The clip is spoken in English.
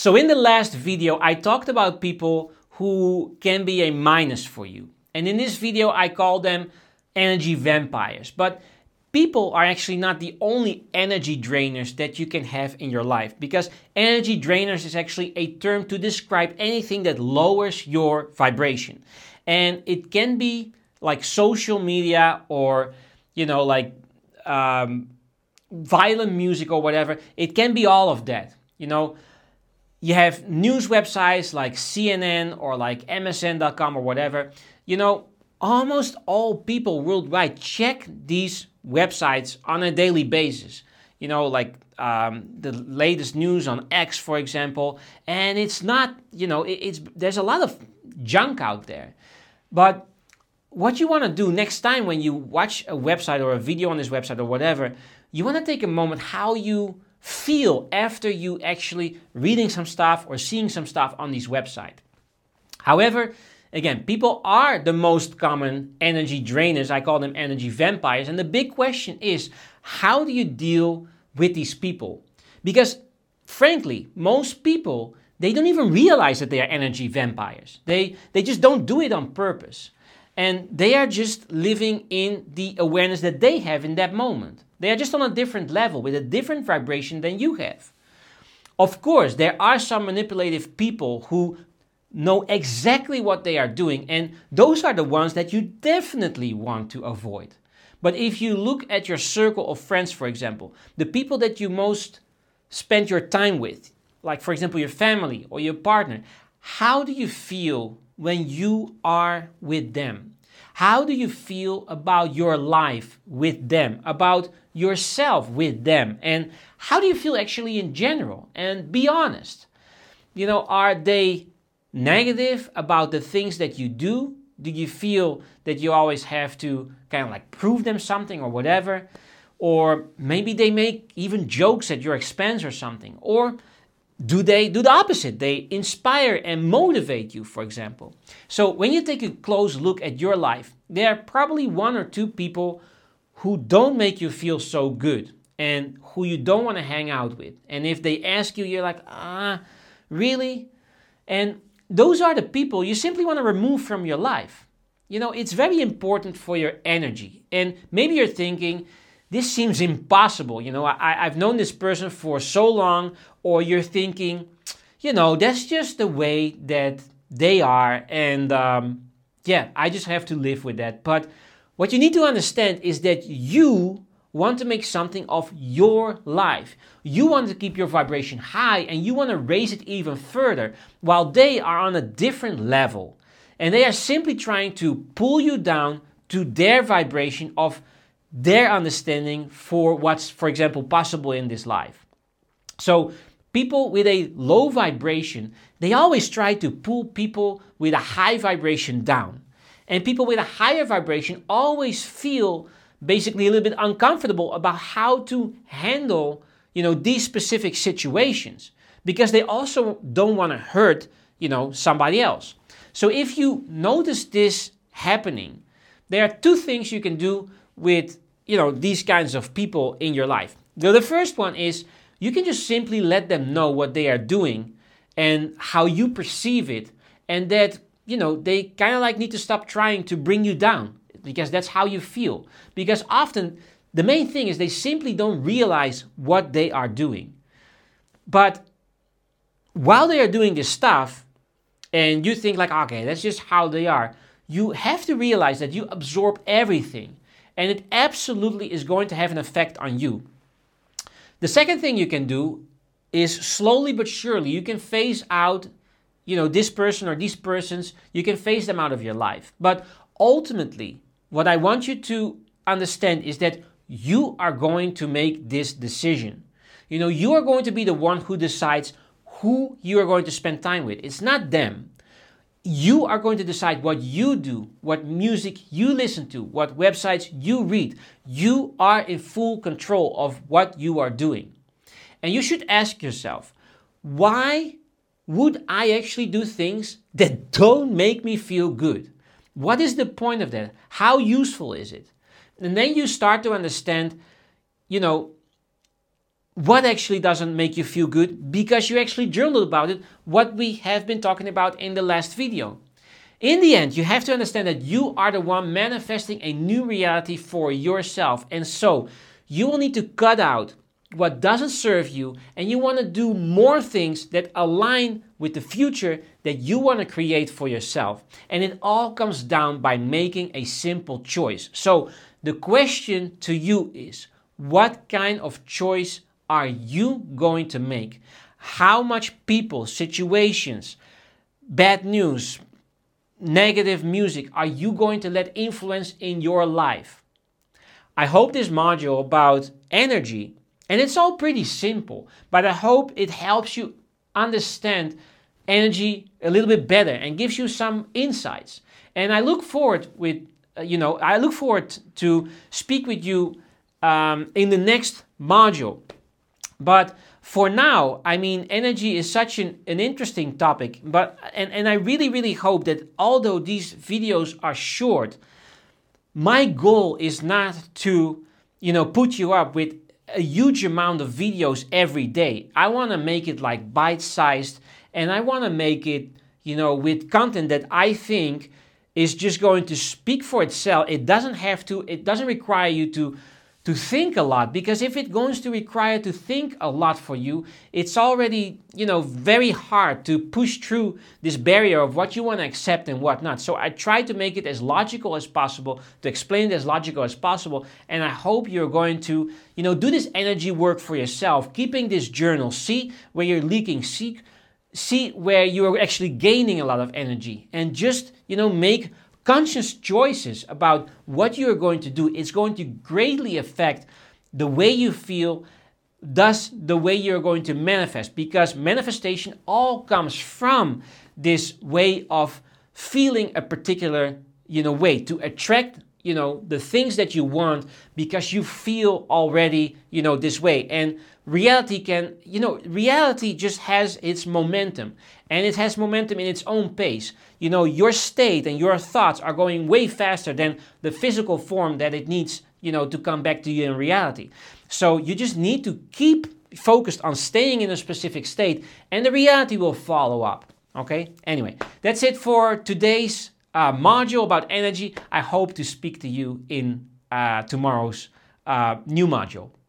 So in the last video, I talked about people who can be a minus for you. And in this video, I call them energy vampires. But people are actually not the only energy drainers that you can have in your life, because energy drainers is actually a term to describe anything that lowers your vibration. And it can be like social media or, violent music or whatever. It can be all of that. You have news websites like CNN or like MSN.com or whatever. Almost all people worldwide check these websites on a daily basis. The latest news on X, for example. And it's not, there's a lot of junk out there. But what you want to do next time when you watch a website or a video on this website or whatever, you want to take a moment how you feel after you actually reading some stuff or seeing some stuff on these websites. However, again, people are the most common energy drainers. I call them energy vampires. And the big question is, how do you deal with these people? Because frankly, most people, they don't even realize that they are energy vampires. They just don't do it on purpose. And they are just living in the awareness that they have in that moment. They are just on a different level with a different vibration than you have. Of course, there are some manipulative people who know exactly what they are doing, and those are the ones that you definitely want to avoid. But if you look at your circle of friends, for example, the people that you most spend your time with, like for example your family or your partner, how do you feel when you are with them? How do you feel about your life with them, about yourself with them? And how do you feel actually in general? And be honest. Are they negative about the things that you do? Do you feel that you always have to kind of like prove them something or whatever? Or maybe they make even jokes at your expense or something. Or do they do the opposite? They inspire and motivate you, for example. So when you take a close look at your life, there are probably one or two people who don't make you feel so good and who you don't want to hang out with. And if they ask you, you're like, really? And those are the people you simply want to remove from your life. It's very important for your energy. And maybe you're thinking, this seems impossible. I've known this person for so long. Or you're thinking, that's just the way that they are. And I just have to live with that. But what you need to understand is that you want to make something of your life. You want to keep your vibration high and you want to raise it even further, while they are on a different level. And they are simply trying to pull you down to their vibration of their understanding for what's, for example, possible in this life. So people with a low vibration, they always try to pull people with a high vibration down. And people with a higher vibration always feel basically a little bit uncomfortable about how to handle, these specific situations, because they also don't want to hurt, somebody else. So if you notice this happening, there are two things you can do with, these kinds of people in your life. The first one is you can just simply let them know what they are doing and how you perceive it, and that, they kind of like need to stop trying to bring you down, because that's how you feel. Because often the main thing is they simply don't realize what they are doing. But while they are doing this stuff, and you think like, okay, that's just how they are, you have to realize that you absorb everything, and it absolutely is going to have an effect on you. The second thing you can do is slowly but surely, you can phase out, this person or these persons, you can phase them out of your life. But ultimately, what I want you to understand is that you are going to make this decision. You are going to be the one who decides who you are going to spend time with. It's not them. You are going to decide what you do, what music you listen to, what websites you read. You are in full control of what you are doing. And you should ask yourself, why would I actually do things that don't make me feel good? What is the point of that? How useful is it? And then you start to understand, what actually doesn't make you feel good because you actually journaled about it, what we have been talking about in the last video. In the end, you have to understand that you are the one manifesting a new reality for yourself. And so you will need to cut out what doesn't serve you, and you want to do more things that align with the future that you want to create for yourself. And it all comes down by making a simple choice. So the question to you is, what kind of choice are you going to make? How much people, situations, bad news, negative music are you going to let influence in your life? I hope this module about energy, and it's all pretty simple, but I hope it helps you understand energy a little bit better and gives you some insights. And I look forward to speak with you in the next module. But for now, I mean, energy is such an interesting topic, and I really hope that although these videos are short, my goal is not to, put you up with a huge amount of videos every day. I want to make it like bite-sized, and I want to make it, with content that I think is just going to speak for itself. It doesn't require you to think a lot, because if it's going to require to think a lot for you, it's already, very hard to push through this barrier of what you want to accept and what not. So I try to make it as logical as possible, to explain it as logical as possible, and I hope you're going to, do this energy work for yourself, keeping this journal, see where you're leaking, see where you're actually gaining a lot of energy, and just, make conscious choices about what you're going to do. It's going to greatly affect the way you feel, thus the way you're going to manifest, because manifestation all comes from this way of feeling a particular, way to attract, the things that you want, because you feel already, this way. And reality just has its momentum, and it has momentum in its own pace. Your state and your thoughts are going way faster than the physical form that it needs, to come back to you in reality. So you just need to keep focused on staying in a specific state, and the reality will follow up. Okay? Anyway, that's it for today's module about energy. I hope to speak to you in tomorrow's new module.